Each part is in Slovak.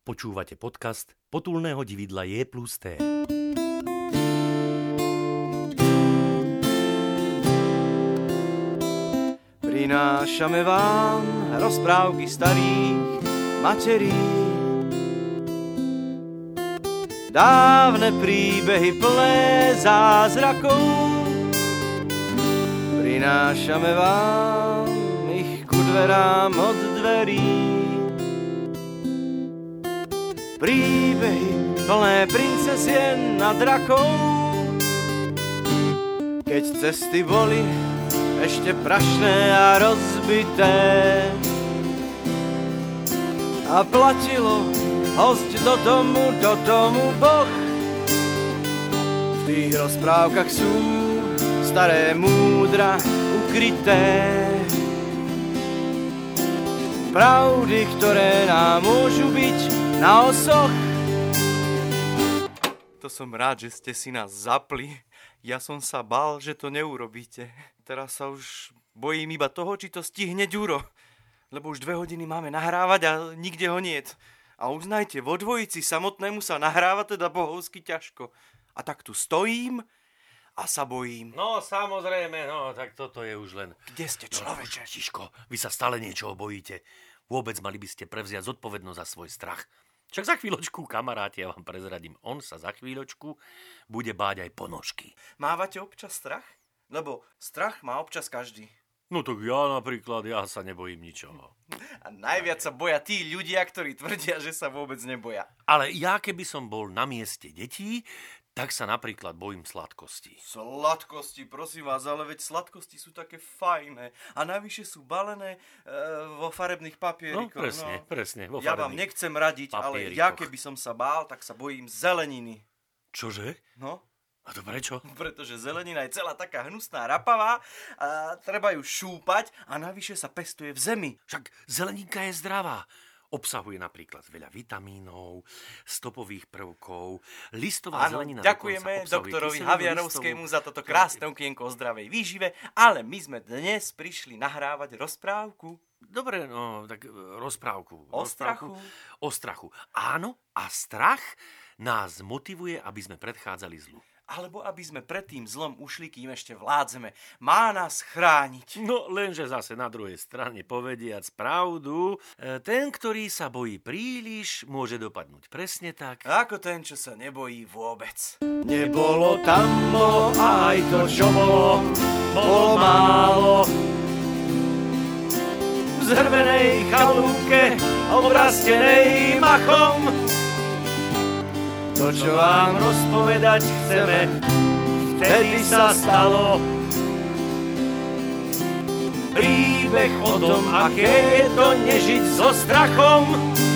Počúvate podcast Potulného dividla J+T. Prinášame vám rozprávky starých materí, dávne príbehy plné zázrakov. Prinášame vám ich ku dverám od dverí. Príbehy plné princesien a drakov. Keď cesty boli ešte prašné a rozbité a platilo hosť do domu Boh. V tých rozprávkach sú staré múdra ukryté, pravdy, ktoré nám môžu byť na osoch. To som rád, že ste si nás zapli. Ja som sa bál, že to neurobíte. Teraz sa už bojím iba toho, či to stihne Ďuro. Lebo už 2 hodiny máme nahrávať a nikde ho niet. A uznajte, vo dvojici samotnému sa nahráva teda bohovsky ťažko. A tak tu stojím a sa bojím. No, samozrejme, tak toto je už len... Kde ste, človeče? Tiško, vy sa stále niečoho bojíte. Vôbec mali by ste prevziať zodpovednosť za svoj strach. Však za chvíľočku, kamaráti, ja vám prezradím, on sa za chvíľočku bude báť aj ponožky. Mávate občas strach? Lebo strach má občas každý. No tak ja napríklad, ja sa nebojím ničoho. A najviac sa boja tí ľudia, ktorí tvrdia, že sa vôbec neboja. Ale ja, keby som bol na mieste detí, tak sa napríklad bojím sladkosti. Sladkosti, prosím vás, ale veď sladkosti sú také fajné. A navyše sú balené vo farebných papierikoch. No, presne, vo farebných. Ja vám nechcem radiť, ale ja keby som sa bál, tak sa bojím zeleniny. Čože? No. A to prečo? Pretože zelenina je celá taká hnusná, rapavá, a treba ju šúpať a navyše sa pestuje v zemi. Však zeleninka je zdravá. Obsahuje napríklad veľa vitamínov, stopových prvkov, listová zelenina. Ďakujeme doktorovi Havianovskému za toto krásne okienko o zdravej výžive, ale my sme dnes prišli nahrávať rozprávku. Dobre, tak rozprávku. O strachu? O strachu. Áno, a strach nás motivuje, aby sme predchádzali zlu. Alebo aby sme pred tým zlom ušli, kým ešte vládzeme. Má nás chrániť. No, lenže zase na druhej strane povediac pravdu, ten, ktorý sa bojí príliš, môže dopadnúť presne tak. Ako ten, čo sa nebojí vôbec. Nebolo tam bolo, aj to, čo bolo málo. V zhrvenej chalúbke, obrastenej machom. To, čo vám rozpovedať chceme, vtedy sa stalo. Príbeh o tom, aké je to nežiť so strachom.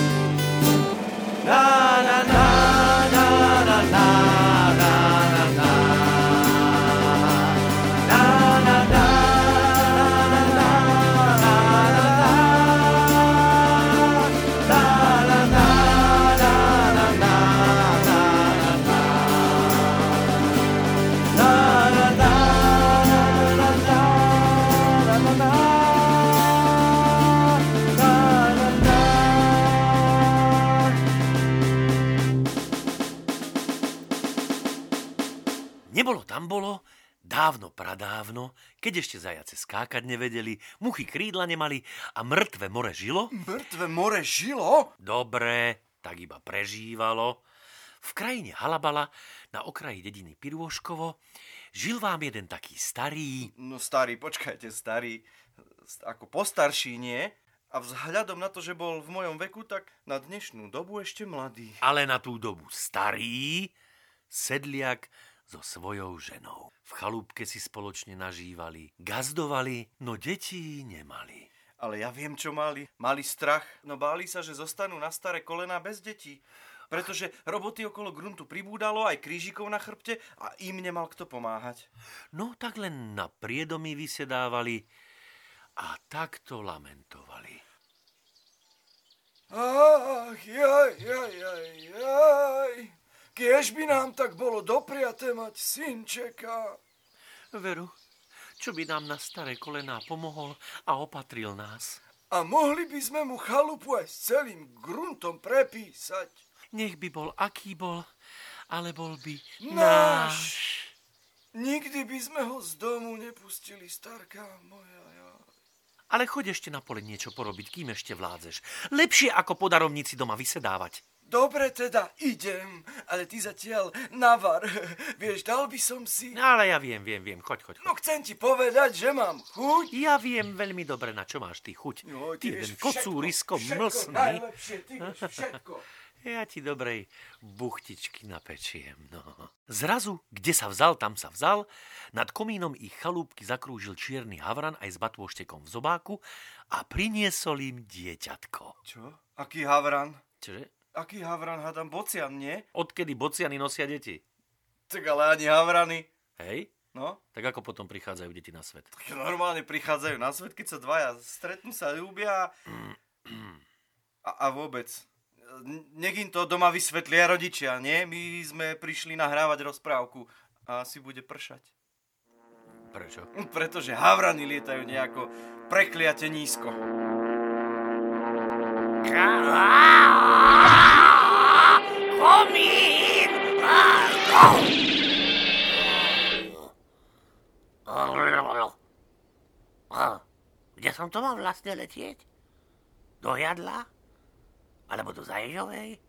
Na na na na na na na na na. Na na na na na na na. Na na na na na. Nebolo tam bolo, dávno pradávno, keď ešte zajace skákať nevedeli, muchy krídla nemali a mŕtve more žilo? Mŕtve more žilo? Dobre, tak iba prežívalo. V krajine Halabala, na okraji dediny Pirôškovo, žil vám jeden taký starý... No starý, počkajte, starý, ako postarší, nie? A vzhľadom na to, že bol v mojom veku, tak na dnešnú dobu ešte mladý. Ale na tú dobu starý, sedliak so svojou ženou. V chalúbke si spoločne nažívali, gazdovali, no detí nemali. Ale ja viem, čo mali. Mali strach, no báli sa, že zostanú na staré kolená bez detí. Pretože roboty okolo gruntu pribúdalo, aj krížikov na chrbte a im nemal kto pomáhať. No tak len na priedomy vysedávali a takto lamentovali. Ach, jaj. Kiež by nám tak bolo dopriaté mať synčeka. Veru, čo by nám na staré kolená pomohol a opatril nás. A mohli by sme mu chalupu aj s celým gruntom prepísať. Nech by bol, aký bol, ale bol by Náš. Nikdy by sme ho z domu nepustili, starka moja. Ale choď ešte na pole niečo porobiť, kým ešte vládzeš. Lepšie ako po darovnici doma vysedávať. Dobre teda, idem, ale ty zatiaľ navar. Vieš, dal by som si... Ale ja viem, choď. No chcem ti povedať, že mám chuť. Ja viem veľmi dobre, na čo máš ty chuť. No, ty jeden vieš kocúrisko všetko mlsný. najlepšie, ty vieš všetko. Ja ti dobrej buchtičky napečiem, no. Zrazu, kde sa vzal, tam sa vzal. Nad komínom ich chalúbky zakrúžil čierny havran aj s batôštekom v zobáku a priniesol im dieťatko. Čo? Aký havran? Čože? Aký havran, hádam bocian, nie? Odkedy bociany nosia deti? Tak ale ani havrany. Hej? No? Tak ako potom prichádzajú deti na svet? Tak normálne prichádzajú na svet, keď sa dvaja stretnú, sa ľúbia a vôbec. Nech im to doma vysvetlia rodičia, nie? My sme prišli nahrávať rozprávku a asi bude pršať. Prečo? Pretože havrany lietajú nejako prekliate nízko. Komín! Kde som to mal vlastne letieť? Do Jadla? Alebo do Zaježovej?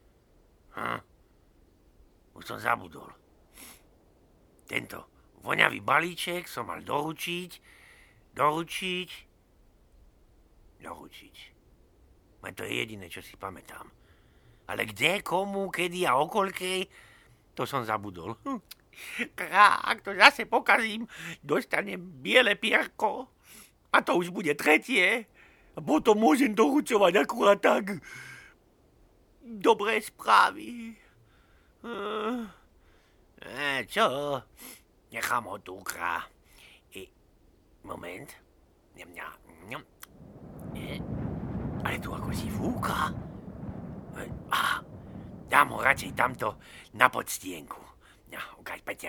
Už som zabudol. Tento voňavý balíček som mal doručiť. Len to je jediné, čo si pamätám. Ale kde, komu, kedy a okoľkej, to som zabudol. Ak to zase pokazím, dostanem biele pierko. A to už bude tretie. A potom môžem doručovať akurát tak dobré správy. Čo? Nechám ho tu, Moment. Ale tu ako si fúka. Dám ho radšej tamto na podstienku. Ukáž, peťem.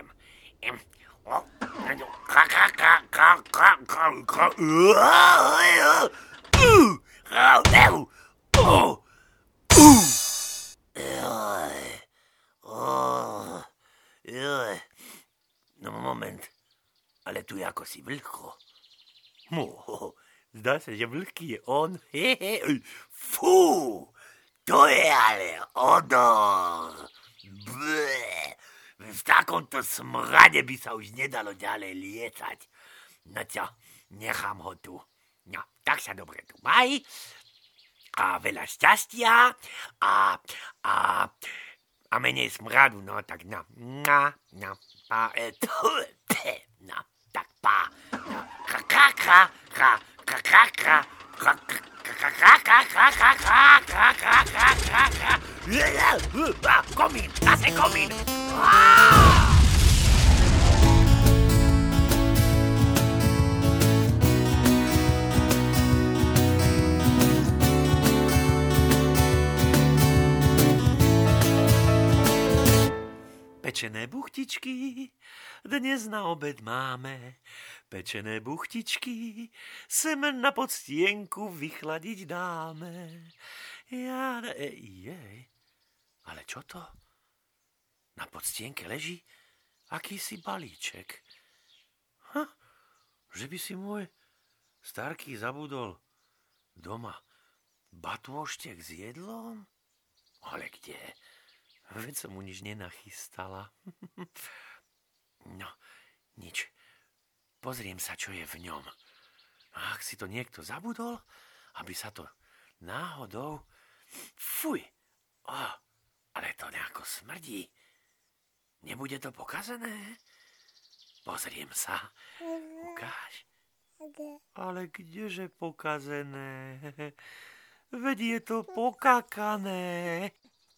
No moment, ale tu je ako si vlhko. Zdá sa, že vlhký je on. Fú, to je ale odor. V takomto smrade by sa už nedalo ďalej lietať. No čo, nechám ho tu. No, tak sa dobre tu maj. A veľa šťastia. A menej smradu, no tak no. Tak pá. Komín, zase komín. Pečené buchtičky dnes na obed máme. Pečené buchtičky sem na podstienku vychladiť dáme. Ale čo to? Na podstienke leží akýsi balíček. Že by si môj starký zabudol doma batôštek s jedlom? Ale kde? Veď som mu nič nenachystala. No, nič. Pozriem sa, čo je v ňom. A ak si to niekto zabudol, aby sa to náhodou... Fuj! Ale to nejako smrdí. Nebude to pokazené? Pozriem sa. Ukáž. Ale kdeže pokazené? Veď je to pokakané.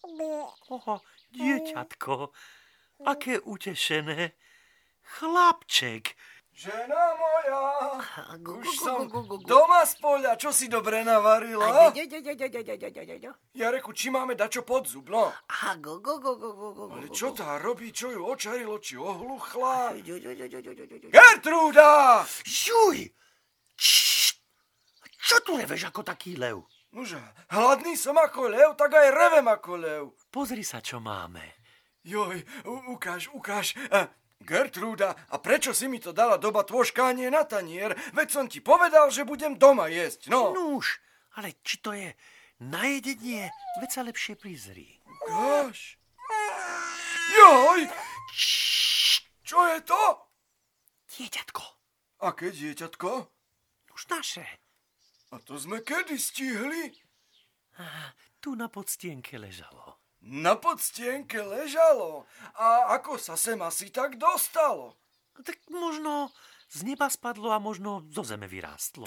Dieťatko, aké utešené. Chlapček. Žena moja, už som doma z poľa, čo si dobre navarila? Jareku, či máme dačo pod zub, no? Ale čo tá robí, čo ju očarilo, či ohluchla? Gertrúda! Žuj! Čo tu reveš ako taký lev? Nože, hladný som ako lev, tak aj revem ako lev. Pozri sa, čo máme. Joj, ukáž. Gertrúda, a prečo si mi to dala do batôžka a nie na tanier? Veď som ti povedal, že budem doma jesť, no. Nuž, ale či to je na jedenie, veď sa lepšie prizri. Ukáž. Joj! Čo je to? Dieťatko. Aké dieťatko? Už naše. A to sme kedy stihli? Tu na podstienke ležalo. Na podstienke ležalo? A ako sa sem asi tak dostalo? Tak možno z neba spadlo a možno zo zeme vyrástlo.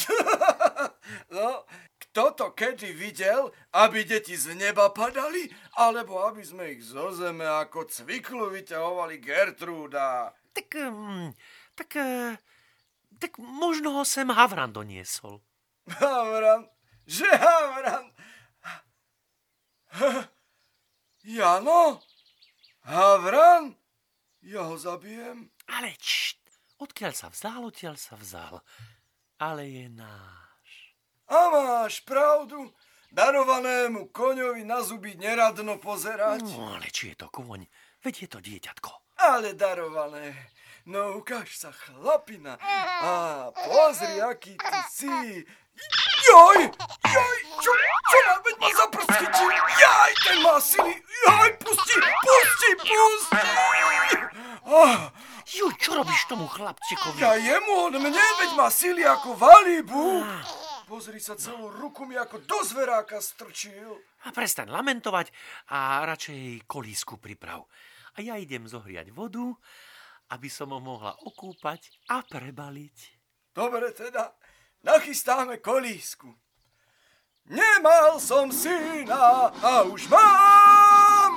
No, kto to kedy videl, aby deti z neba padali, alebo aby sme ich zo zeme ako cviklu vyťahovali, Gertrúda? Tak možno ho sem Havran doniesol. Havran? Že Havran? Jano? Havran? Ja ho zabijem. Ale odkiaľ sa vzal, odtiaľ sa vzal. Ale je náš. A máš pravdu, darovanému koňovi na zuby neradno pozerať. No, ale či je to koň? Veď je to dieťatko. Ale darované. No ukáž sa, chlapina. A pozri, aký ty si. Joj, čo ma, veď ma za prst chytil. Jaj, ten má sily. Jaj, pusti. Juj, čo robíš tomu chlapčikovi? Ja jemu, on mne, veď má sily ako valibu. Pozri sa, celú ruku mi ako do zveráka strčil. A prestaň lamentovať a radšej kolísku priprav. A ja idem zohriať vodu, aby som ho mohla okúpať a prebaliť. Dobre teda, nachystáme kolísku. Nemal som syna a už mám.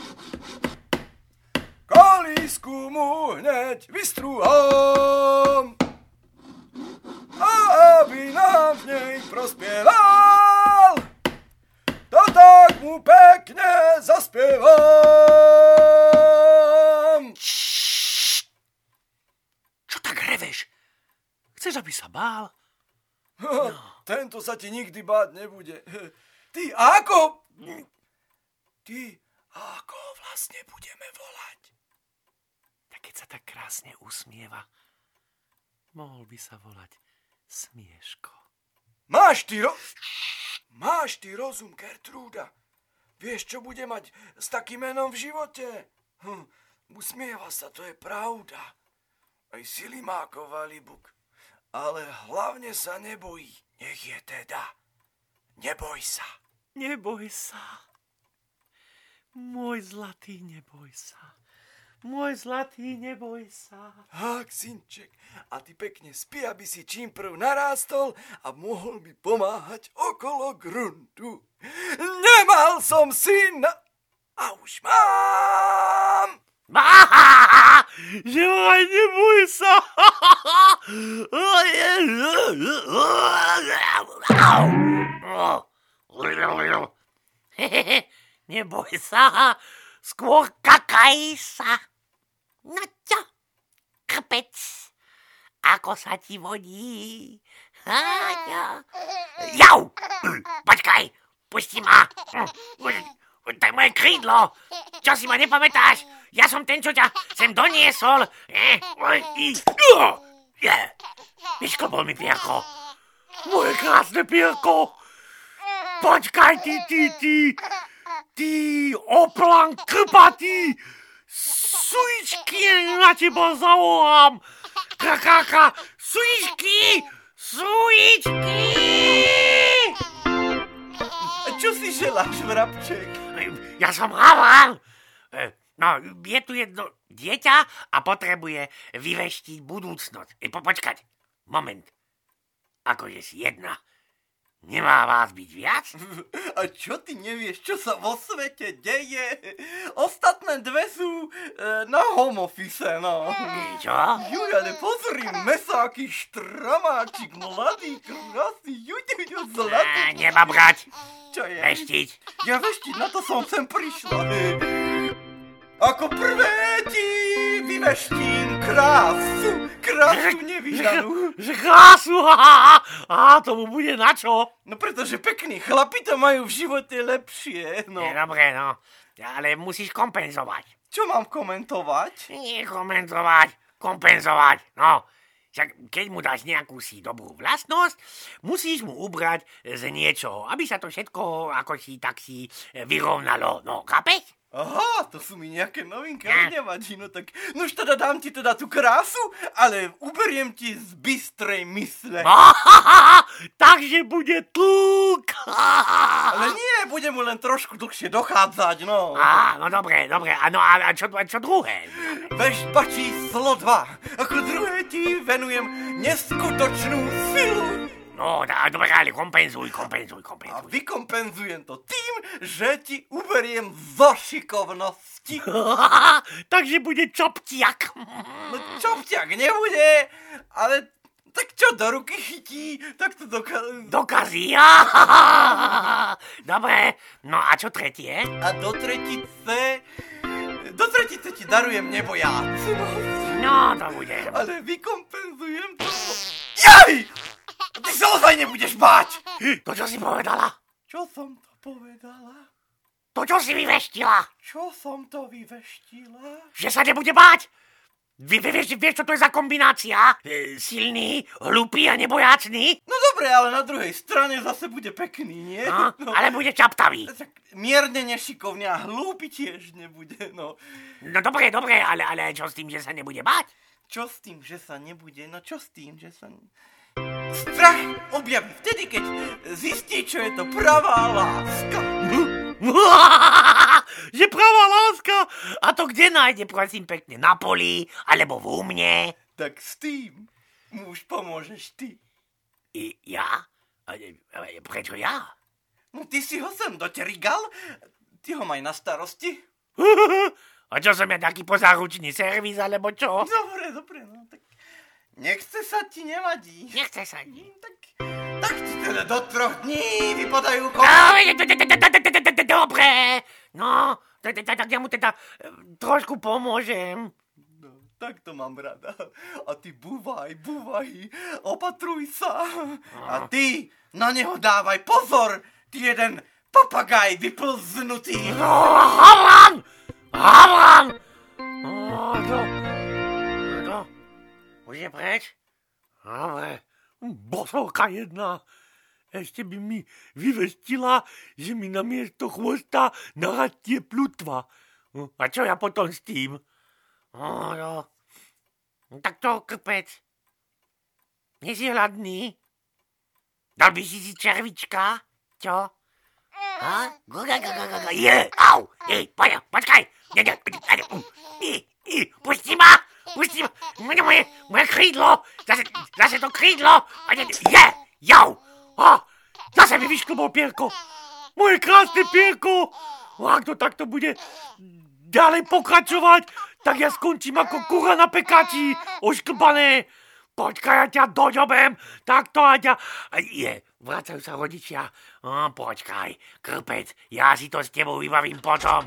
Kolísku mu hneď vystrúham. A aby nám v nej prospieval, to tak mu pekne zaspievam. Čo tak reveš? Chceš, aby sa bál? No. Tento sa ti nikdy báť nebude. Ty ako vlastne budeme volať? Tak keď sa tak krásne usmieva, mohol by sa volať Smieško. Máš ty rozum, Gertrúda. Vieš, čo bude mať s takým menom v živote? Usmieva sa, to je pravda. Aj sily má ako valibuk. Ale hlavne sa nebojí. Nech je teda. Neboj sa. Neboj sa. Môj zlatý, neboj sa. Môj zlatý, neboj sa. Hák, synček, a ty pekne spí, aby si čím prv narástol a mohol mi pomáhať okolo gruntu. Nemal som syna a už mám. Že aj neboj sa. Neboj sa, skôr kakaj sa. No čo, krpec, ako sa ti vodí? Jau, počkaj, pusti ma. To je moje krídlo. Čo si ma nepamätáš? Ja som ten, čo ťa sem doniesol. Vyšklopol mi pierko. Moje krásne pierko. Počkaj, ty oplan krpatý. Sujičky, na teba zavolám. Kakáka, sujičky. Čo si želáš, vrabček? Ja som Havran. No, je tu jedno dieťa a potrebuje vyveštiť budúcnosť. Počkať, moment. Akože si jedna. Nemá vás byť viac? A čo ty nevieš, čo sa vo svete deje? Ostatné dve sú na home office, no. Čo? Juj, ale pozri, mesáky štramáčik, mladý, krásny, zlatý. Nebabrať. Čo je? Veštiť. Ja veštiť, na to som sem prišla. Ako prvé ti vyveštím krásu nevydanú. Že krásu, a tomu bude na čo? No pretože pekní chlapi to majú v živote lepšie, no. Dobre, no, ale musíš kompenzovať. Čo mám komentovať? Nie kompenzovať, no. Však keď mu dáš nejakú si dobrú vlastnosť, musíš mu ubrať z niečoho, aby sa to všetko ako si tak si vyrovnalo, no, chápeš? Aha, to sú mi nejaké novinky, ale nevadí, no tak, no už teda dám ti teda tú krásu, ale uberiem ti z bystrej mysle. Takže bude tlk. Ale nie, bude mu len trošku dlhšie dochádzať, no. No dobre, no a čo druhé? Vešpa číslo 2, ako druhé ti venujem neskutočnú silu. No, dobre, ale kompenzuj. A vykompenzujem to tým, že ti uberiem zo šikovnosti. Takže bude čoptiak. No čoptiak nebude, ale tak čo do ruky chytí, tak to dokazí. Dobre, no a čo tretie? A do tretice ti darujem nebojácnosť. No, to bude. Ale vykompenzujem to. Jaj! Ty sa ozaj nebudeš báť! To, čo si povedala? Čo som to povedala? To, čo si vyveštila? Čo som to vyveštila? Že sa nebude báť? Vieš, čo to je za kombinácia? Silný, hlupý a nebojácný? No dobre, ale na druhej strane zase bude pekný, nie? No, ale bude čaptavý. Mierne nešikovný a hlúpy tiež nebude, no. No dobre, ale čo s tým, že sa nebude báť? Čo s tým, že sa nebude? No čo s tým, že sa... Strach objaví vtedy, keď zistí, čo je to pravá láska. Že pravá láska? A to kde nájde, prosím pekne? Na poli? Alebo v úmne? Tak s tým mu už pomôžeš ty. Ja? Prečo ja? No ty si ho sem doterigal? Ty ho maj na starosti. A čo som ja, taký pozáručný servis, alebo čo? Dobre, no tak... Nechce sa ti, nevadí. Nechce sa ti. Tak ti teda do 3 dní vypadajú Dobre. No, tak ja mu teda trošku pomôžem. No, tak to mám rada. A ty búvaj, opatruj sa. A ty na neho dávaj pozor, ty jeden papagaj vyplznutý. Havran! Už je preč? Dobre. Bosolka jedna. Ešte by mi vyveštila, že mi namiesto chvosta narastie plutva. A čo ja potom s tým? No. Tak to, krpec. Nie si hladný? Dal by si červička? Čo? Au! Počkaj! Pusti ma! Moje krídlo! Zase to krídlo! Jau! Zase mi vyšklbol pierko! Moje krásne pierko! Ak to takto bude ďalej pokračovať, tak ja skončím ako kura na pekači, ošklbané. Počkaj, ja ťa doďobem, takto a ťa... Vracajú sa rodičia. Počkaj, krpec, ja si to s tebou vybavím potom.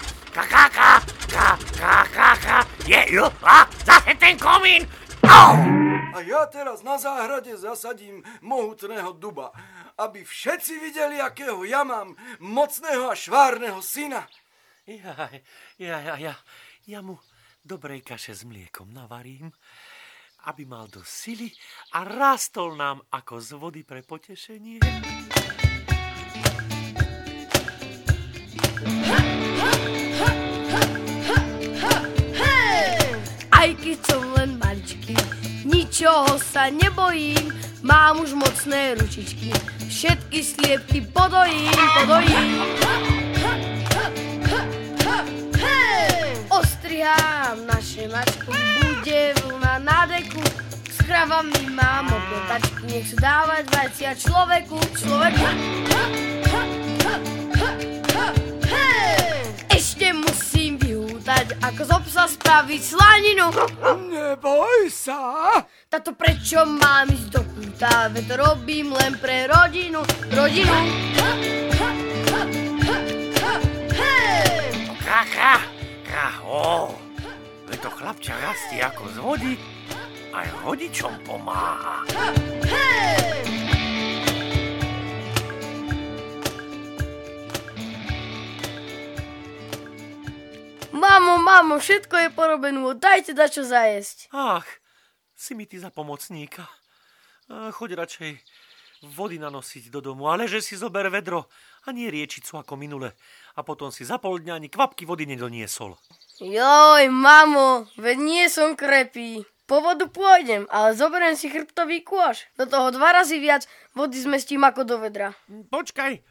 Zase ten komín! Au! A ja teraz na záhrade zasadím mohutného duba, aby všetci videli, akého ja mám mocného a švárneho syna. Ja mu dobrej kaše s mliekom navarím, aby mal dosť sily a rástol nám ako z vody pre potešenie. Aj keď som len maličký, ničoho sa nebojím, mám už mocné ručičky, všetky sliepky podojím. Ostrihám naše mačky, bude vlna na deku, s kravami mám opletačky, nech sú dávať vajcia človeku. Ešte musím vyhútať, ako z obsa spraviť slaninu. Neboj sa. Táto prečo mám ísť do kúta, veď to robím len pre rodinu. chlapča rastie ako z vody, aj rodičom pomáha. Mamo, všetko je porobené, dajte dačo zajesť. Ach, si mi ty za pomocníka. Choď radšej vody nanosiť do domu, ale že si zober vedro a nie riečicu ako minule. A potom si za pol dňa ani kvapky vody nedoniesol. Joj, mamo, veď nie som krepý. Po vodu pôjdem, ale zoberiem si chrbtový kôš. Do toho 2 razy viac vody zmestím ako do vedra. Počkaj.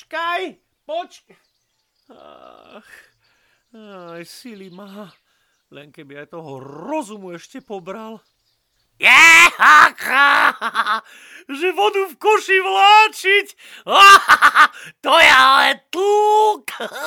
Aj sily má, len keby aj toho rozumu ešte pobral. Že vodu v koši vláčiť, to je ale tlk.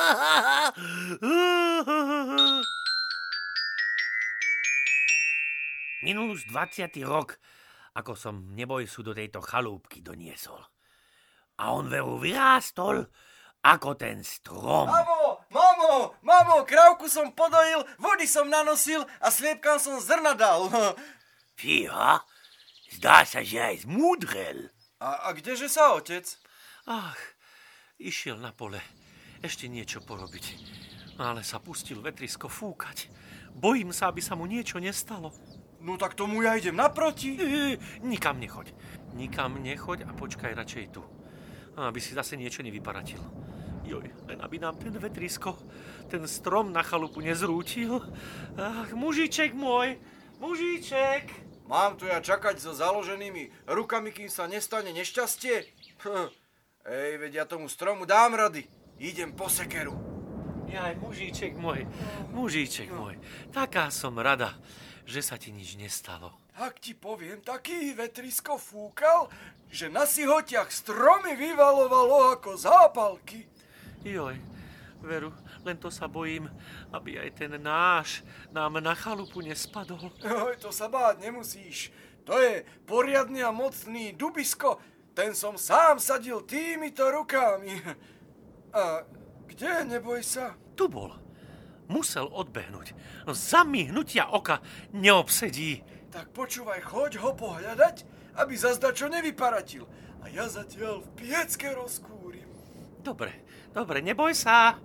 Minul už 20. rok, ako som Nebojsu do tejto chalúbky doniesol. A on veru vyrástol ako ten strom. Mamo, krávku som podojil, vody som nanosil a sliepkám som zrna dal. Fíha, zdá sa, že aj zmúdrel. A kdeže sa otec? Ach, išiel na pole ešte niečo porobiť, ale sa pustil vetrisko fúkať. Bojím sa, aby sa mu niečo nestalo. No tak tomu ja idem naproti. Nikam nechoď a počkaj radšej tu, aby si zase niečo nevyparatil. Joj, len aby nám ten vetrisko, ten strom na chalupu nezrútil. Ach, mužíček môj, mužíček. Mám tu ja čakať so založenými rukami, kým sa nestane nešťastie? Veď ja tomu stromu dám rady. Idem po sekeru. Jaj, mužíček môj, taká som rada, že sa ti nič nestalo. Ak ti poviem, taký vetrisko fúkal, že na sihotiach stromy vyvalovalo ako zápalky. Joj, veru, len to sa bojím, aby aj ten náš nám na chalupu nespadol. Joj, to sa báť nemusíš. To je poriadny a mocný dubisko. Ten som sám sadil týmito rukami. A kde, neboj sa? Tu bol. Musel odbehnúť. Za mihnutia oka neobsedí. Tak počúvaj, choď ho pohľadať, aby zazdačo nevyparatil. A ja zatiaľ v piecke rozkúrim. Dobre, neboj sa.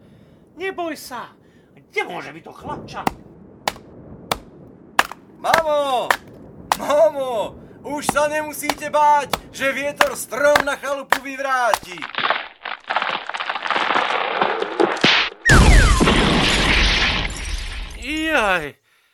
Kde môže byť to chlapča? Mamo, už sa nemusíte báť, že vietor strom na chalupu vyvráti. Jaj,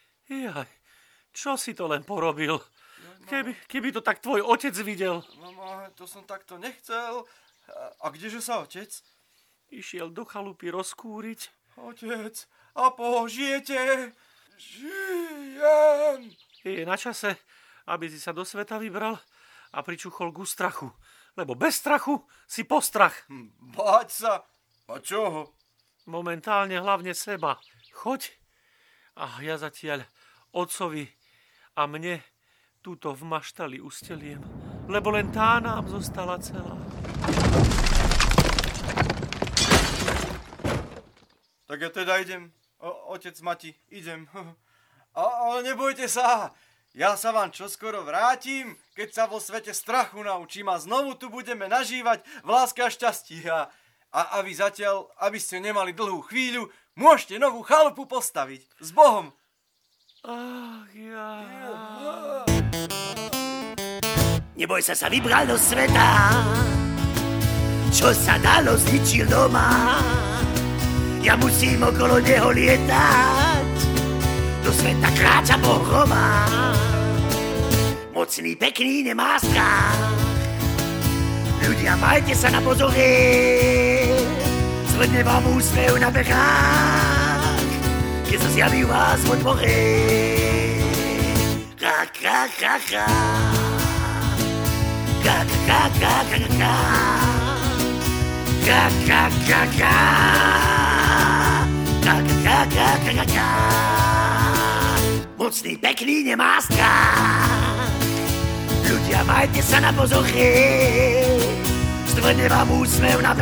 čo si to len porobil? Keby to tak tvoj otec videl. Mama, to som takto nechcel. A kdeže sa otec? Išiel do chalupy rozkúriť. Otec, Apo, žijete? Žijem. Je na čase, aby si sa do sveta vybral a pričuchol ku strachu. Lebo bez strachu si postrach. Báť sa? A čoho? Momentálne hlavne seba. Choď a ja zatiaľ otcovi a mne túto v maštali usteliem. Lebo len tá nám zostala celá. Tak ja teda idem, otec Mati, idem. Ale nebojte sa, ja sa vám čoskoro vrátim, keď sa vo svete strachu naučím a znovu tu budeme nažívať v láske a šťastí. A vy zatiaľ, aby ste nemali dlhú chvíľu, môžete novú chalupu postaviť. S Bohom. Ach, ja. Neboj sa vybral do sveta, čo sa dalo zničil doma. Ja musím okolo neho lietať, do sveta kráča pohroma. Mocný, pekný, nemá strach, ľudia, majte sa na pozore, zvrne vám úsmev na bekách, keď sa zjaví u vás vo dvore. Ka, ka, ka, ka. Ka, ka, ka, ka, ka. Ka, ka, ka, ka. Ka, ka, ka, ka, ka, ka. Mocný, pekný, nemá strach, ľudia, majte sa na pozore, zdvrne vám úsmev na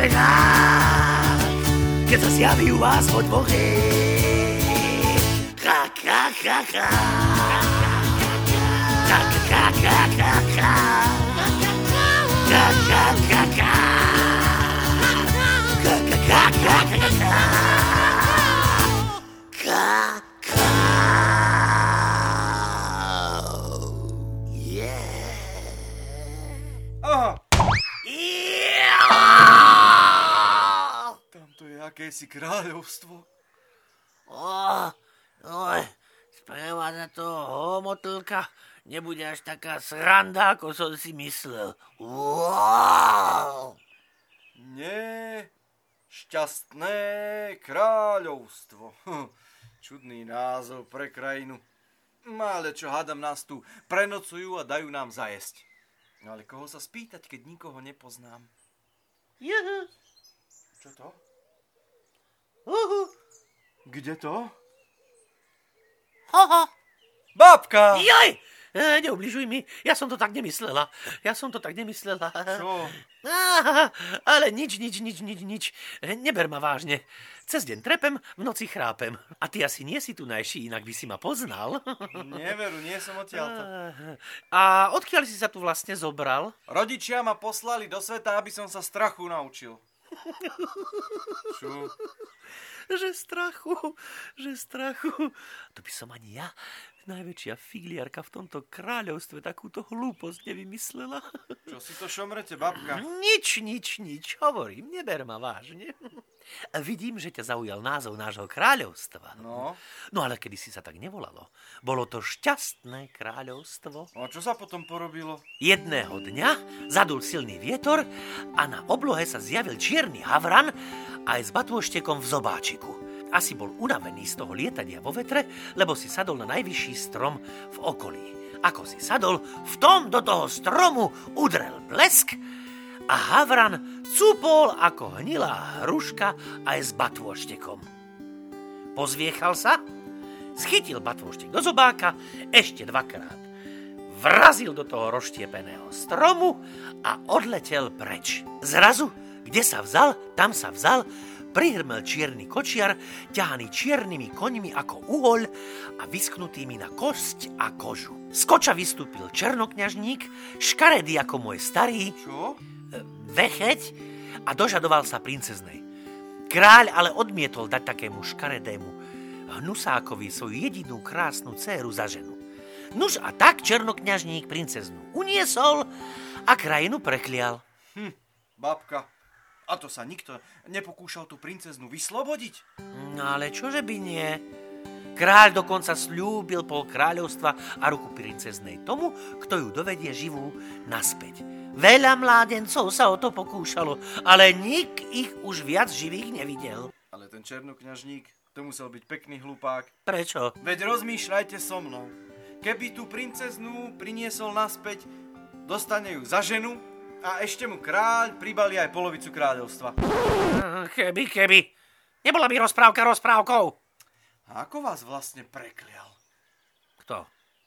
perách, keď sa zjaví u vás vo dvore. Ka, ka, Aha. Tamto je akési kráľovstvo. Oj, sprevádza to motýlka. Nebude až taká sranda, ako som si myslel. Wow. Nie, šťastné kráľovstvo. Čudný názov pre krajinu. Ale čo hádam, nás tu prenocujú a dajú nám zajesť. No ale koho sa spýtať, keď nikoho nepoznám? Juhu. Čo to? Uhu. Kde to? Hoho. Babka! Joj! Neubližuj mi, ja som to tak nemyslela. Čo? Ale nič. Neber ma vážne. Cez deň trepem, v noci chrápem. A ty asi nie si tu najší, inak by si ma poznal. Neveru, nie som odtiaľto. A odkiaľ si sa tu vlastne zobral? Rodičia ma poslali do sveta, aby som sa strachu naučil. Čo? Že strachu. To by som ani ja, najväčšia figliarka v tomto kráľovstve, takúto hlúposť nevymyslela. Čo si to šomrete, babka? Nič. Hovorím, neber ma vážne. Vidím, že ťa zaujal názov nášho kráľovstva. No? No ale kedy si sa tak nevolalo. Bolo to šťastné kráľovstvo. A čo sa potom porobilo? Jedného dňa zadul silný vietor a na oblohe sa zjavil čierny havran aj s batôštekom v zobáčiku. Asi bol unavený z toho lietania vo vetre, lebo si sadol na najvyšší strom v okolí. Ako si sadol, v tom do toho stromu udrel blesk a havran cúpol ako hnilá hruška aj s batôštekom. Pozviechal sa, schytil batôštek do zobáka ešte dvakrát. Vrazil do toho rozštiepeného stromu a odletel preč. Zrazu, kde sa vzal, tam sa vzal, prihrmel čierny kočiar, ťahaný čiernymi koňmi ako uhoľ a vysknutými na kosť a kožu. Z koča vystúpil černokňažník, škaredý ako môj starý, Čo? vecheť a dožadoval sa princeznej. Kráľ ale odmietol dať takému škaredému hnusákovi svoju jedinú krásnu dcéru za ženu. Nuž a tak černokňažník princeznu uniesol a krajinu preklial. Babka, a to sa nikto nepokúšal tú princeznu vyslobodiť? No ale čože by nie? Kráľ dokonca sľúbil pol kráľovstva a ruku princeznej tomu, kto ju dovedie živú naspäť. Veľa mládencov sa o to pokúšalo, ale nik ich už viac živých nevidel. Ale ten černokňažník, to musel byť pekný hlupák. Prečo? Veď rozmýšľajte so mnou. Keby tú princeznú priniesol naspäť, dostane ju za ženu a ešte mu kráľ pribalí aj polovicu kráľovstva. Keby. Nebola by rozprávka rozprávkou. A ako vás vlastne preklial? Kto?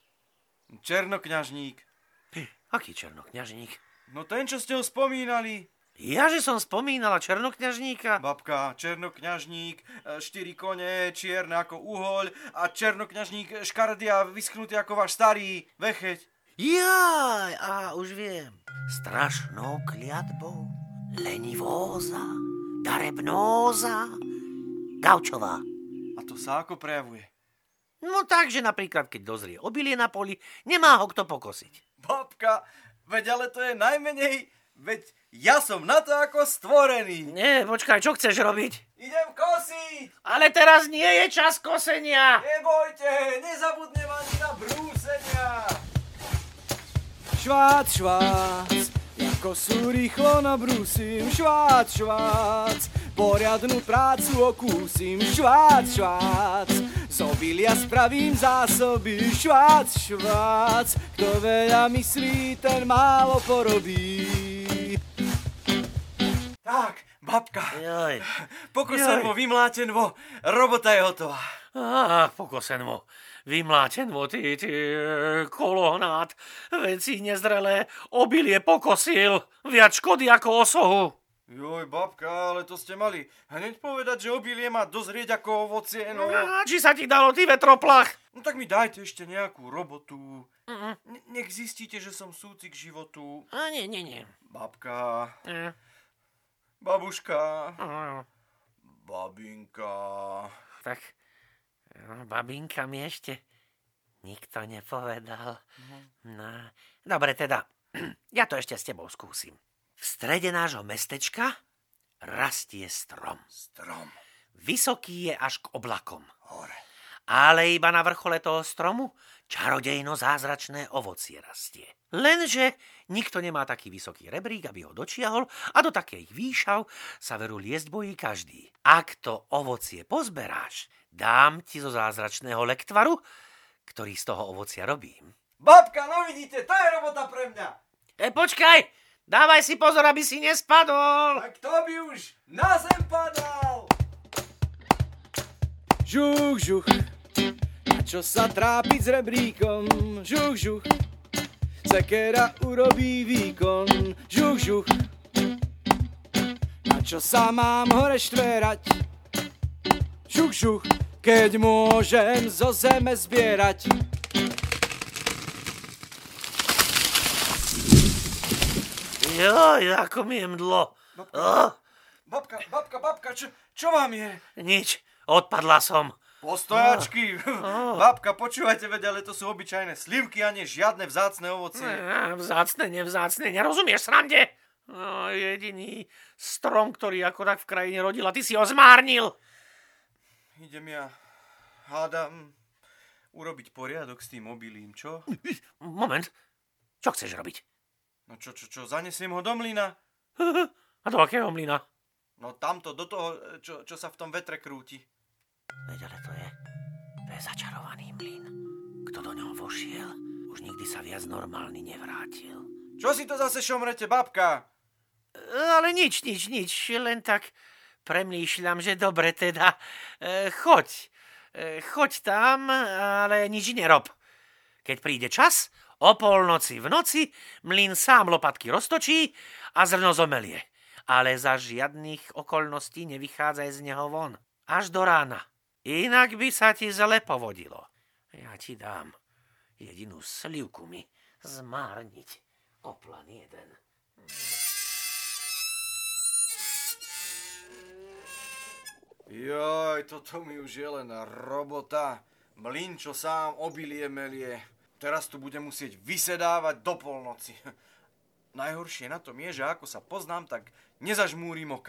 Černokňažník. Aký černokňažník? No ten, čo ste ho spomínali. Ja, že som spomínala černokňažníka? Babka, černokňažník, 4 kone, čierne ako uhoľ a černokňažník škaredý a vyschnutý ako váš starý vecheť. Jaj, a už viem. Strašnou kliatbou, lenivóza, darebnóza, gaučová. A to sa ako prejavuje? No takže napríklad, keď dozrie obilie na poli, nemá ho kto pokosiť. Babka, veď ale to je najmenej, veď ja som na to ako stvorený. Nie, počkaj, čo chceš robiť? Idem kosiť. Ale teraz nie je čas kosenia. Nebojte, nezabudnem ani na brúsenia. Švác, kosu rýchlo nabrúsim. Švác, poriadnu prácu okúsim. Švác, z obilia spravím zásoby. Švác, kto veľa myslí, ten málo porobí. Tak, babka, Joj. pokosenvo, vymlátenvo, robota je hotová. Pokosenvo, vymlátenvo, ty kolohnát, veci nezrelé, obilie pokosil, viac škody ako osohu. Joj, babka, ale to ste mali hneď povedať, že obilie má dozrieť ako ovocie, no. A či sa ti dalo, ty vetroplach? No tak mi dajte ešte nejakú robotu. Nech zistíte, že som súcik životu. A nie. Babka, babuška, babinka. Tak, babinka mi ešte nikto nepovedal. No, dobre teda, ja to ešte s tebou skúsim. V strede nášho mestečka rastie strom. Vysoký je až k oblakom. Hore. Ale iba na vrchole toho stromu čarodejno zázračné ovocie rastie. Lenže nikto nemá taký vysoký rebrík, aby ho dočiahol a do takých výšav sa veru liesť bojí každý. Ak to ovocie pozberáš, dám ti zo zázračného lektvaru, ktorý z toho ovocia robím. Babka, no vidíte, to je robota pre mňa. Počkaj! Dávaj si pozor, aby si nespadol! Tak to by už na zem padal! Žuch, žuch, na čo sa trápiť s rebríkom? Žuch, žuch, sekera urobí výkon. Žuch, žuch, na čo sa mám hore štvérať? Žuch, žuch, keď môžem zo zeme zbierať. Joj, ako mi je mdlo. Babka, čo vám je? Nič, odpadla som. Postojačky. Babka, počúvajte, veď, ale to sú obyčajné slivky a nie žiadne vzácne ovocie. Nevzácne, nerozumieš srande? Jediný strom, ktorý ako tak v krajine rodil a ty si ho zmárnil. Idem ja, hádam, urobiť poriadok s tým obilím, čo? Moment, čo chceš robiť? No čo, zanesiem ho do mlyna? A do akého mlyna? No tamto, do toho, čo sa v tom vetre krúti. Veď, ale to je začarovaný mlyn. Kto do ňoho vošiel, už nikdy sa viac normálny nevrátil. Čo si to zase šomrete, babka? Ale nič, len tak premýšľam, že dobre teda, choď tam, ale nič nerob. Keď príde čas, o polnoci v noci mlyn sám lopatky roztočí a zrno zomelie. Ale za žiadnych okolností nevychádzaj z neho von. Až do rána. Inak by sa ti zle povodilo. Ja ti dám jedinú slivku mi zmárniť. Oplan jeden. Joj, toto mi už je len robota. Mlyn, čo sám obilie melie. Teraz tu budem musieť vysedávať do polnoci. Najhoršie na tom je, že ako sa poznám, tak nezažmúrim oka.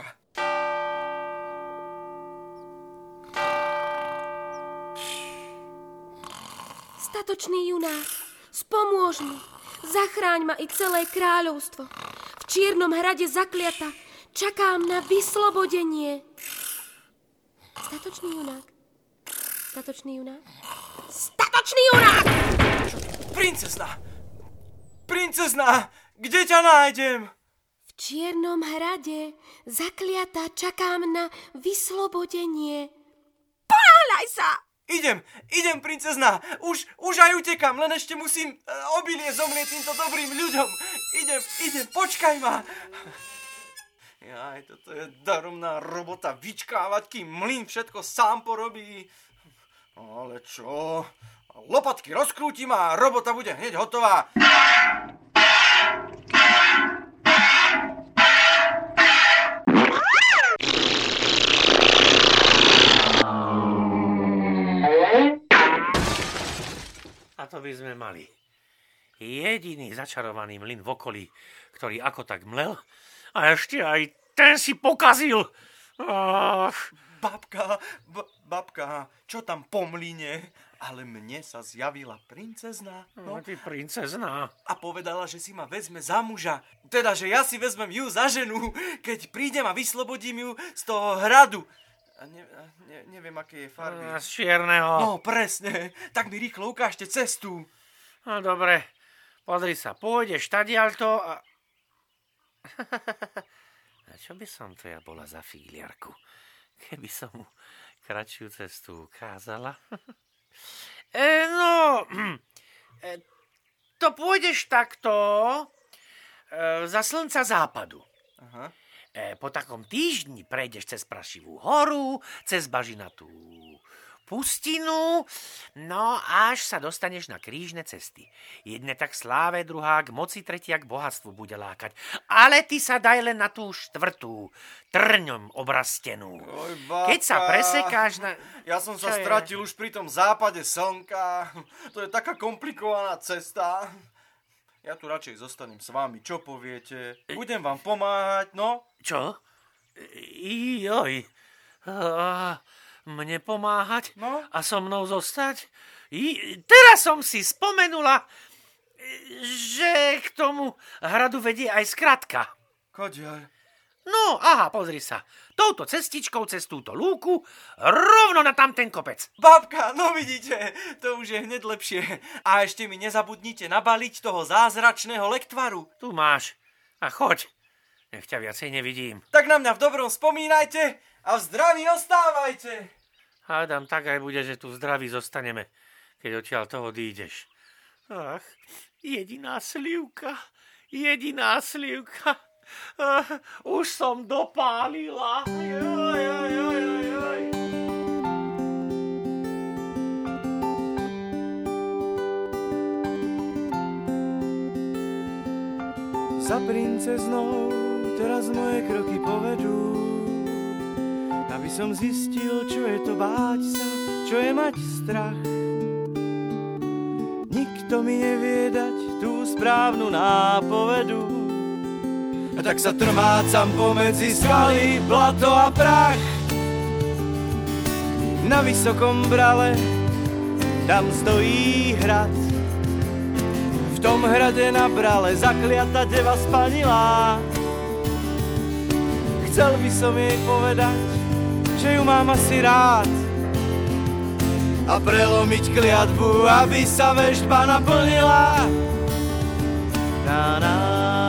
Statočný junák, spomôž mi, zachráň ma i celé kráľovstvo. V čiernom hrade zakliata, čakám na vyslobodenie. Statočný junák, statočný junák, statočný junák! Princezná, kde ťa nájdem? V čiernom hrade zakliata, čakám na vyslobodenie. Ponáhľaj sa! Idem, princezná. Už aj utekam, len ešte musím obilie zomlieť týmto dobrým ľuďom. Idem, počkaj ma. Jaj, toto je daromná robota, vyčkávať, kým mlyn všetko sám porobí. Ale čo? Lopatky rozkrútim a robota bude hneď hotová. A to by sme mali. Jediný začarovaný mlyn v okolí, ktorý ako tak mlel, a ešte aj ten si pokazil. Babka, čo tam po mlyne? Ale mne sa zjavila princezná. No, ty princezná. A povedala, že si ma vezme za muža. Teda, že ja si vezmem ju za ženu, keď prídem a vyslobodím ju z toho hradu. A neviem, aké je farby. Z čierneho. No, presne. Tak mi rýchlo ukážte cestu. No, dobre. Pozri sa, pôjdeš tadiaľto a... A čo by som to ja bola za fígliarku, keby som mu kratšiu cestu ukázala? To pôjdeš takto za slnca západu. Aha. Po takom týždni prejdeš cez Prašivú horu, cez bažinatú pustinu, no až sa dostaneš na krížne cesty. Jedne tak sláve, druhá k moci, tretia k bohatstvu bude lákať. Ale ty sa daj len na tú štvrtú, trňom obrastenú. Oj, babka. Keď sa presekáš na... Ja som sa stratil už pri tom západe slnka. To je taká komplikovaná cesta. Ja tu radšej zostanem s vami. Čo poviete? Budem vám pomáhať, no? Čo? Joj. Mne pomáhať? No? A so mnou zostať? Teraz som si spomenula, že k tomu hradu vedie aj skratka. Kodiaľ? No, aha, pozri sa. Touto cestičkou cez túto lúku rovno na tamten kopec. Babka, no vidíte, to už je hneď lepšie. A ešte mi nezabudnite nabaliť toho zázračného lektvaru. Tu máš. A choď. Nech ťa viacej nevidím. Tak na mňa v dobrom spomínajte a v zdraví ostávajte. Hádam, tak aj bude, že tu zdraví zostaneme, keď odtiaľ toho odídeš. Ach, jediná slivka. Už som dopálila. Joj. Za princeznou teraz moje kroky povedú, aby som zistil, čo je to báť sa, čo je mať strach. Nikto mi nevie dať tú správnu nápovedu, a tak sa trmácam pomedzi skaly, blato a prach. Na vysokom brale tam stojí hrad. V tom hrade na brale zakliata deva spanilá. Chcel by som jej povedať, že ju mám asi rád, a prelomiť kliatbu, aby sa veštba naplnila. Na, na,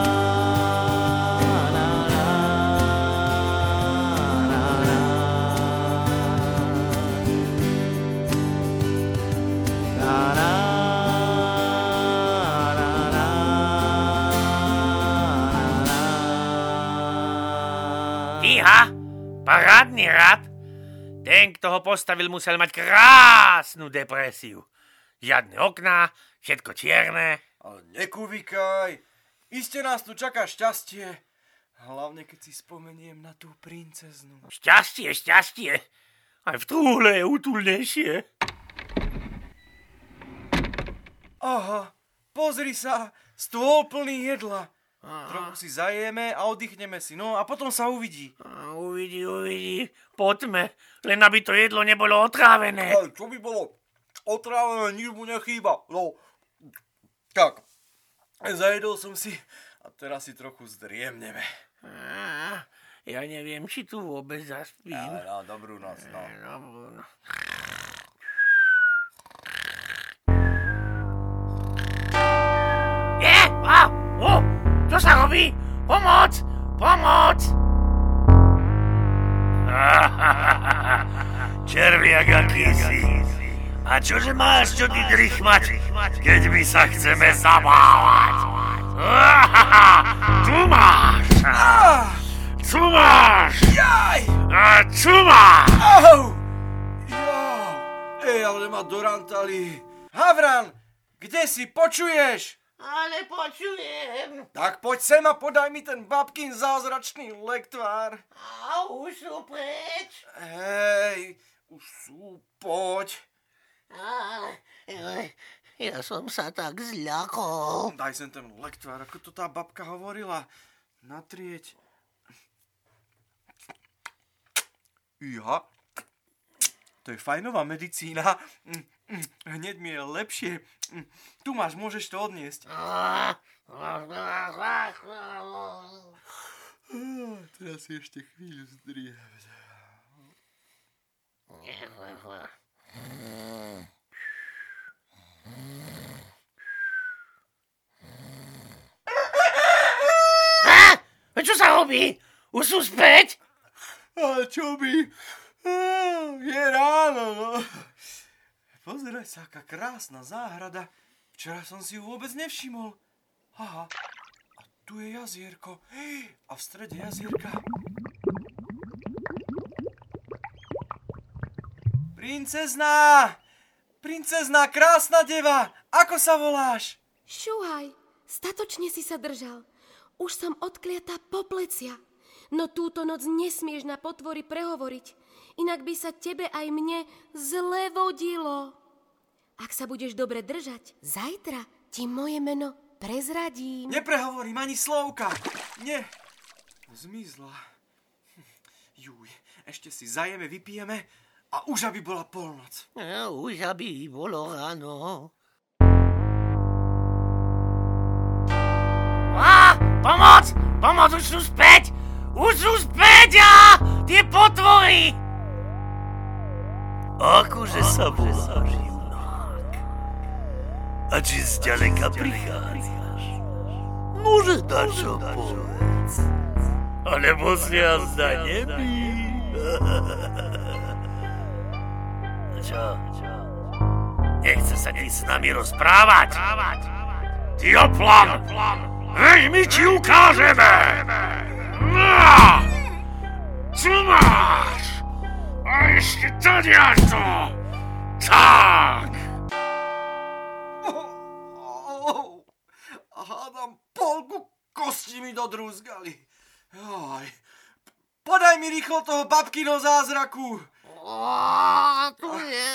na, na, na, na. Na, na, na, na, na. Iha, parádny rad. Ten, kto ho postavil, musel mať krásnu depresiu. Žiadne okná, všetko čierne. Ale nekúvikaj. Iste nás tu čaká šťastie. Hlavne, keď si spomeniem na tú princeznu. Šťastie. Aj v trúhle je útulnejšie. Aha, pozri sa, stôl plný jedla. Trochu si zajeme a oddychneme si, no a potom sa uvidí. Uvidí. Poďme, len aby to jedlo nebolo otrávené. Ale čo by bolo otrávené, nič mu nechýba. No, tak, zajedol som si a teraz si trochu zdriemneme. Ja neviem, či tu vôbec zaspím. Ale no, dobrú noc, no. Čo sa robí? Pomoc! Červiak akýsi. A čože máš čo ty drichmať, keď my sa chceme zabávať? Tu máš! Jaj! A tu máš! Au! Ale ma dorantali. Havran, kde si, počuješ? Ale počujem. Tak poď sem a podaj mi ten babkin zázračný lektvár. A už sú preč. Hej, už sú, poď. Ja som sa tak zľakol. Daj sem ten lektvár, ako to tá babka hovorila. Natrieť. Iha, to je fajnová medicína. Hneď mi je lepšie. Tu máš, môžeš to odniesť. Teraz si ešte chvíľu zdrieť. Čo sa robí? Už sú späť? A čo by? Je ráno, no. Pozeraj sa, aká krásna záhrada. Včera som si ju vôbec nevšimol. Aha, a Tu je jazierko. A v strede jazierka... Princezná, krásna deva, ako sa voláš? Šuhaj, statočne si sa držal. Už som odkliatá po plecia. No túto noc nesmieš na potvory prehovoriť, inak by sa tebe aj mne zle vodilo. Ak sa budeš dobre držať, zajtra ti moje meno prezradím. Neprehovorím ani slovka. Nie. Zmizla. Juj, ešte si zajeme, vypijeme a už aby bola polnoc. Už aby bolo ráno. Pomoc! Pomoc, už sú späť! Už sú späť! Tie potvory! Akože sa voláš, junák? A či zďaleka prichádzaš? Nože dačo povedz. Alebo si jazda nebí. Čo? Nechce sa ti s nami rozprávať? Ty oplan! Veď my ti ukážeme! Čo máš? A ešte tadiaľto! Tak! Hádam, polku kosti mi dodrúzgali. Joj. Podaj mi rýchlo toho babkyho zázraku. Tu je.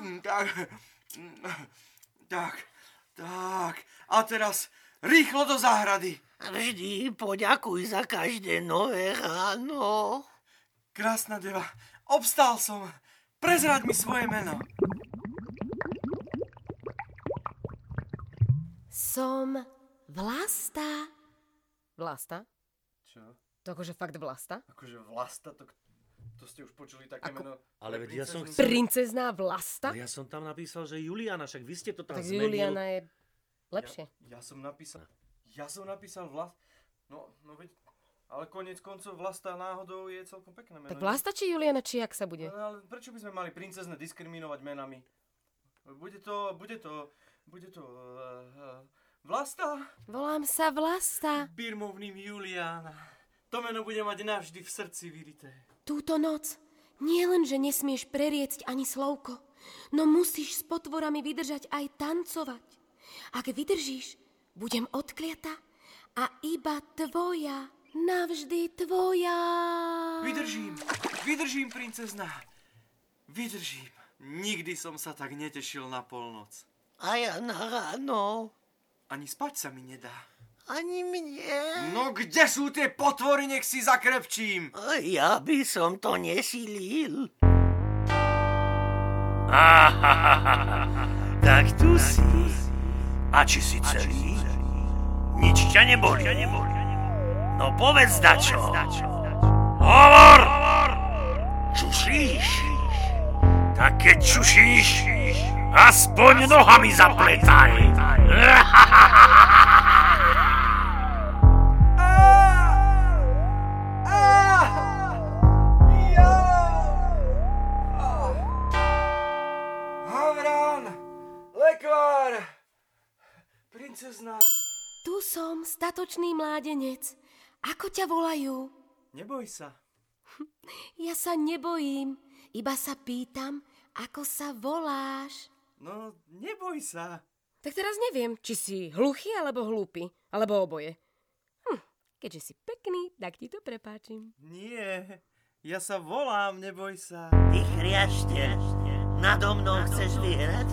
Tak. A teraz rýchlo do záhrady. Vždy poďakuj za každé nové ráno. Krásna deva, obstál som. Prezraď mi svoje meno. Som Vlasta. Vlasta? Čo? To akože fakt Vlasta? Akože Vlasta, to ste už počuli také meno. Ale veď ja som chcel... Princezná Vlasta? Ja som tam napísal, že Juliana, však vy ste to tam tak zmenil. Juliana je lepšie. Ja som napísal Vlasta. No veď, ale koniec koncov Vlasta náhodou je celkom pekné meno. Tak Vlasta či Juliana, či jak sa bude? Ale prečo by sme mali princezne diskriminovať menami? Bude to Vlasta? Volám sa Vlasta. Birmovným Juliana. To meno bude mať navždy v srdci vyrité. Túto noc nie len, že nesmieš preriecť ani slovko, no musíš s potvorami vydržať aj tancovať. Ak vydržíš, budem odkliata a iba tvoja, navždy tvoja. Vydržím, princezná. Vydržím. Nikdy som sa tak netešil na polnoc. A ja na ráno. Ani spať sa mi nedá. Ani mne. No kde sú tie potvory, nech si zakrepčím. Ja by som to nesilil. Tak tu si. A či si celý? Nič ťa neboli. No povedz dačo. Hovor! Čušíš? Tak keď čušíš, aspoň nohami zapletaj. Havran! Lekvár! Princezná! Tu som, statočný mládenec. Ako ťa volajú? Neboj sa. Ja sa nebojím, iba sa pýtam, ako sa voláš. No, neboj sa. Tak teraz neviem, či si hluchý alebo hlúpy, alebo oboje. Keďže si pekný, tak ti to prepáčim. Nie, ja sa volám, neboj sa. Ty chriašte, nado mnou chceš vyhrať?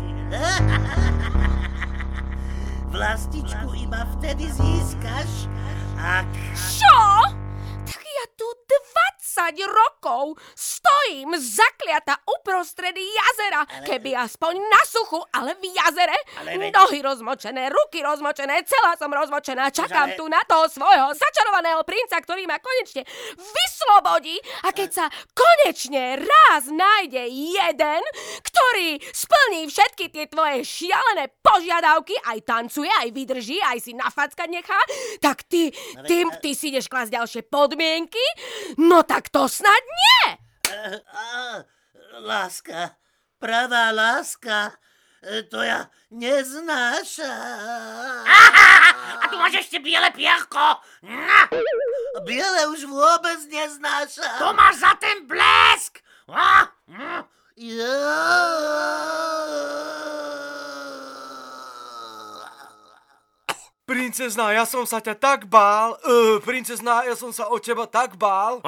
Vlastičku iba vtedy získaš, ak... Čo? Tak ja tu 20 rokov stojím zakliata uprostred jazera. Keby aspoň na suchu, ale v jazere. Nohy rozmočené, ruky rozmočené, celá som rozmočená. Čakám tu na toho svojho začarovaného princa, ktorý ma konečne vyslobodí. A keď sa konečne raz nájde jeden, ktorý splní všetky tie tvoje šialené požiadavky, aj tancuje, aj vydrží, aj si nafackať nechá, tak ty si ideš klásť ďalšie podmienky? No tak to snad nie! Láska, pravá láska, To ja neznášam. A tu máš ešte biele pierko. Biele už vôbec neznášam. To máš za ten blesk. Princezná, ja som sa ťa tak bál. Princezná, ja som sa o teba tak bál.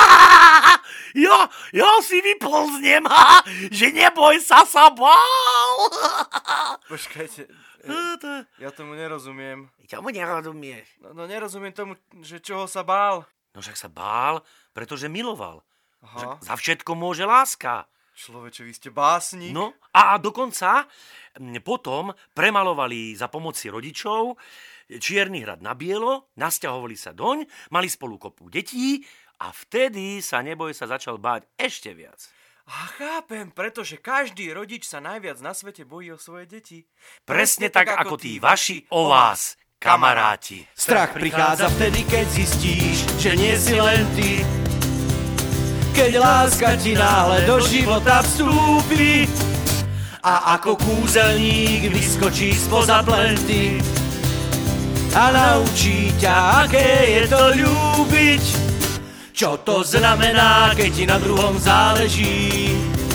Ja si vyplznem, že neboj sa bál. Počkajte, ja tomu nerozumiem. Čomu nerozumieš? No nerozumiem tomu, že čoho sa bál. No však sa bál, pretože miloval. Aha. Za všetko môže láska. Človeče, vy ste básnik. No a dokonca potom premalovali za pomoci rodičov Čierny hrad na bielo, nasťahovali sa doň, mali spolu kopu detí a vtedy sa Neboj sa začal báť ešte viac. A chápem, pretože každý rodič sa najviac na svete bojí o svoje deti. Presne tak ako tí vaši o vás, kamaráti. Strach prichádza vtedy, keď zistíš, že nie si len ty. Keď láska ti náhle do života vstúpi a ako kúzelník vyskočí spoza plenty a naučí ťa, aké je to ľúbiť. Čo to znamená, keď ti na druhom záleží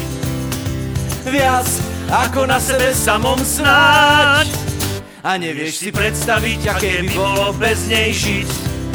viac ako na sebe samom snáď a nevieš si predstaviť, aké by bolo bez nej žiť.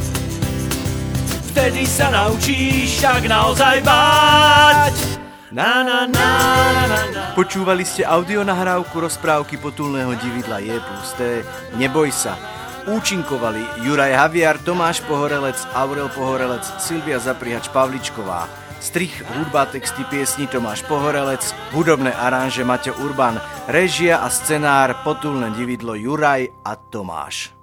Vtedy sa naučíš tak naozaj báť. Na, na, na, na, na. Počúvali ste audionahrávku rozprávky Potulného dividla Je pusté, Neboj sa. Účinkovali Juraj Haviar, Tomáš Pohorelec, Aurel Pohorelec, Silvia Zaprihač Pavličková. Strih, hudba, texty piesni Tomáš Pohorelec, hudobné aranže Maťo Urban, režia a scenár Potulné dividlo Juraj a Tomáš.